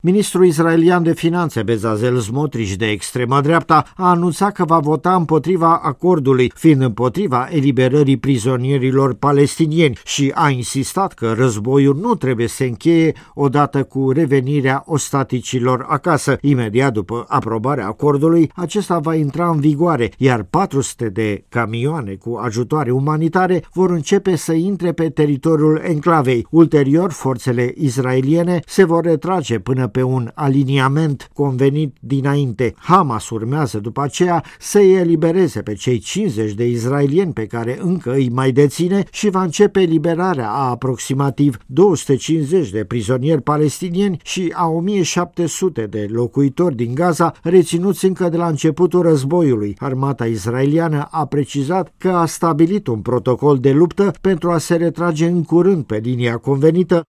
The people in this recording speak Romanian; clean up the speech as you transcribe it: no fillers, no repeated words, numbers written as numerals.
Ministrul israelian de finanțe Bezalel Smotrich, de extremă dreapta, a anunțat că va vota împotriva acordului, fiind împotriva eliberării prizonierilor palestinieni, și a insistat că războiul nu trebuie să se încheie odată cu revenirea ostaticilor acasă. Imediat după aprobarea acordului, acesta va intra în vigoare, iar 400 de camioane cu ajutoare umanitare vor începe să intre pe teritoriul enclavei. Ulterior, forțele israeliene se vor retrage până pe un aliniament convenit dinainte. Hamas urmează după aceea să-i elibereze pe cei 50 de israelieni pe care încă îi mai deține și va începe eliberarea a aproximativ 250 de prizonieri palestinieni și a 1700 de locuitori din Gaza reținuți încă de la începutul războiului. Armata israeliană a precizat că a stabilit un protocol de luptă pentru a se retrage în curând pe linia convenită,